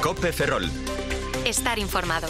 COPE Ferrol. Estar informado.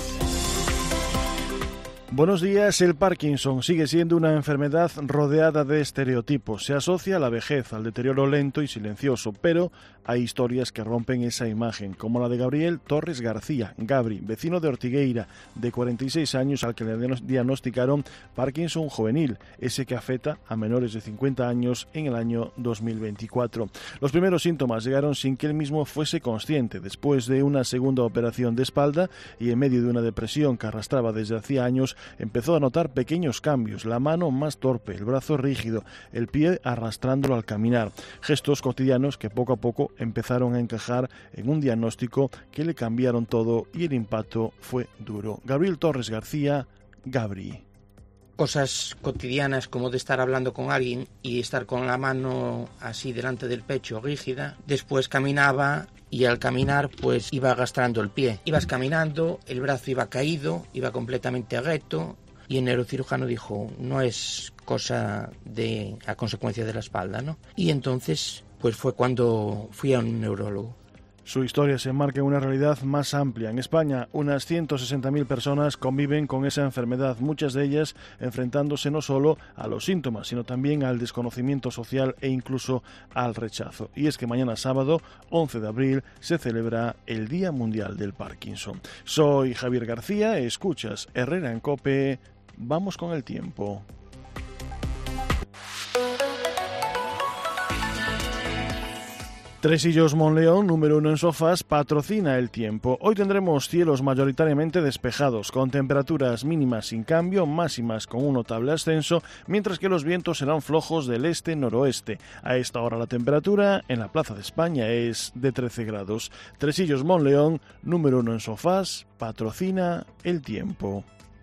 Buenos días. El Parkinson sigue siendo una enfermedad rodeada de estereotipos. Se asocia a la vejez, al deterioro lento y silencioso, pero hay historias que rompen esa imagen, como la de Gabriel Torres García, Gabri, vecino de Ortigueira, de 46 años, al que le diagnosticaron Parkinson juvenil, ese que afecta a menores de 50 años en el año 2024. Los primeros síntomas llegaron sin que él mismo fuese consciente. Después de una segunda operación de espalda y en medio de una depresión que arrastraba desde hacía años, empezó a notar pequeños cambios: la mano más torpe, el brazo rígido, el pie arrastrándolo al caminar. Gestos cotidianos que poco a poco empezaron a encajar en un diagnóstico que le cambiaron todo, y el impacto fue duro. Gabriel Torres García, Gabri. Cosas cotidianas como de estar hablando con alguien y estar con la mano así delante del pecho, rígida. Después caminaba y al caminar pues iba arrastrando el pie. Ibas caminando, el brazo iba caído, iba completamente recto, y el neurocirujano dijo, no es cosa de a consecuencia de la espalda, ¿no? Y entonces pues fue cuando fui a un neurólogo. Su historia se enmarca en una realidad más amplia. En España, unas 160.000 personas conviven con esa enfermedad, muchas de ellas enfrentándose no solo a los síntomas, sino también al desconocimiento social e incluso al rechazo. Y es que mañana sábado, 11 de abril, se celebra el Día Mundial del Parkinson. Soy Javier García, escuchas Herrera en COPE. Vamos con el tiempo. Tresillos Monleón, número 1 en sofás, patrocina el tiempo. Hoy tendremos cielos mayoritariamente despejados, con temperaturas mínimas sin cambio, máximas con un notable ascenso, mientras que los vientos serán flojos del este-noroeste. A esta hora la temperatura en la Plaza de España es de 13 grados. Tresillos Monleón, número 1 en sofás, patrocina el tiempo.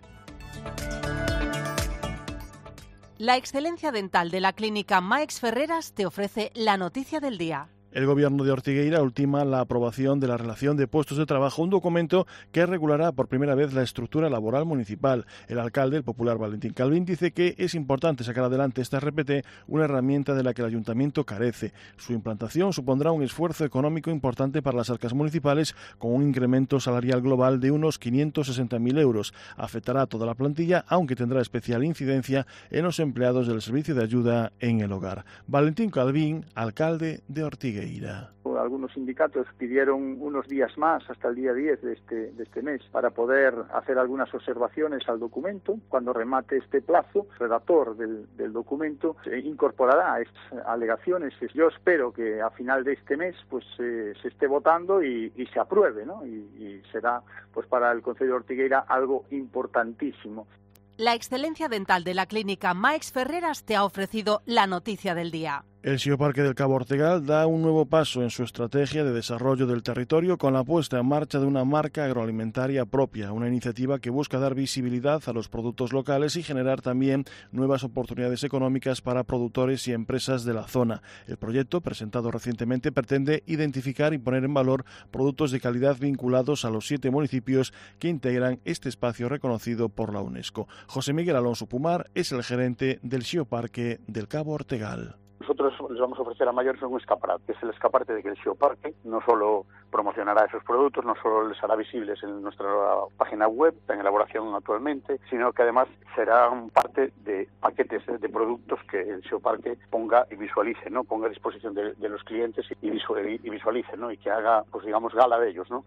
La excelencia dental de la clínica Maix Ferreras te ofrece la noticia del día. El Gobierno de Ortigueira ultima la aprobación de la relación de puestos de trabajo, un documento que regulará por primera vez la estructura laboral municipal. El alcalde, el popular Valentín Calvín, dice que es importante sacar adelante esta RPT, una herramienta de la que el ayuntamiento carece. Su implantación supondrá un esfuerzo económico importante para las arcas municipales, con un incremento salarial global de unos 560.000 euros. Afectará a toda la plantilla, aunque tendrá especial incidencia en los empleados del servicio de ayuda en el hogar. Valentín Calvín, alcalde de Ortigueira. Algunos sindicatos pidieron unos días más, hasta el día 10 de este mes, para poder hacer algunas observaciones al documento. Cuando remate este plazo, el redactor del documento incorporará estas alegaciones. Yo espero que a final de este mes pues se esté votando y se apruebe, ¿no? Y será pues para el Concello de Ortigueira algo importantísimo. La excelencia dental de la clínica Maix Ferreras te ha ofrecido la noticia del día. El Xeoparque del Cabo Ortegal da un nuevo paso en su estrategia de desarrollo del territorio con la puesta en marcha de una marca agroalimentaria propia, una iniciativa que busca dar visibilidad a los productos locales y generar también nuevas oportunidades económicas para productores y empresas de la zona. El proyecto, presentado recientemente, pretende identificar y poner en valor productos de calidad vinculados a los 7 municipios que integran este espacio reconocido por la UNESCO. José Miguel Alonso Pumar es el gerente del Xeoparque del Cabo Ortegal. Nosotros les vamos a ofrecer a mayores un escaparate, que es el escaparate de que el Xeoparque no solo promocionará esos productos, no solo les hará visibles en nuestra página web, en elaboración actualmente, sino que además serán parte de paquetes de productos que el Xeoparque ponga y visualice, ¿no? Ponga a disposición de los clientes y visualice, ¿no? Y que haga, pues digamos, gala de ellos, ¿no?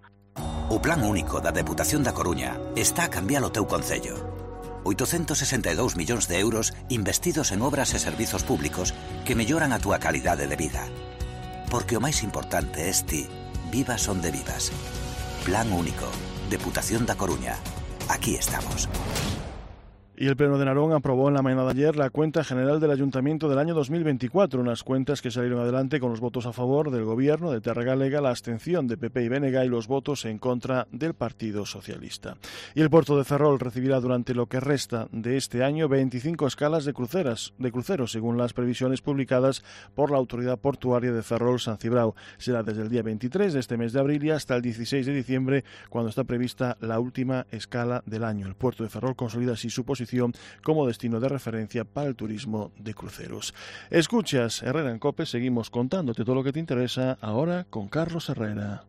O Plan Único da Deputación da Coruña está a cambiar o teu concello. 862 millóns de euros investidos en obras e servizos públicos que melloran a túa calidade de vida. Porque o máis importante es ti, vivas onde vivas. Plan Único, Deputación da Coruña. Aquí estamos. Y el Pleno de Narón aprobó en la mañana de ayer la cuenta general del Ayuntamiento del año 2024, unas cuentas que salieron adelante con los votos a favor del Gobierno, de Terra Galega, la abstención de PP y BNG y los votos en contra del Partido Socialista. Y el puerto de Ferrol recibirá durante lo que resta de este año 25 escalas de cruceros, según las previsiones publicadas por la Autoridad Portuaria de Ferrol-San Cibrao. Será desde el día 23 de este mes de abril y hasta el 16 de diciembre, cuando está prevista la última escala del año. El puerto de Ferrol consolida así su posición como destino de referencia para el turismo de cruceros. Escuchas Herrera en COPE, seguimos contándote todo lo que te interesa ahora con Carlos Herrera.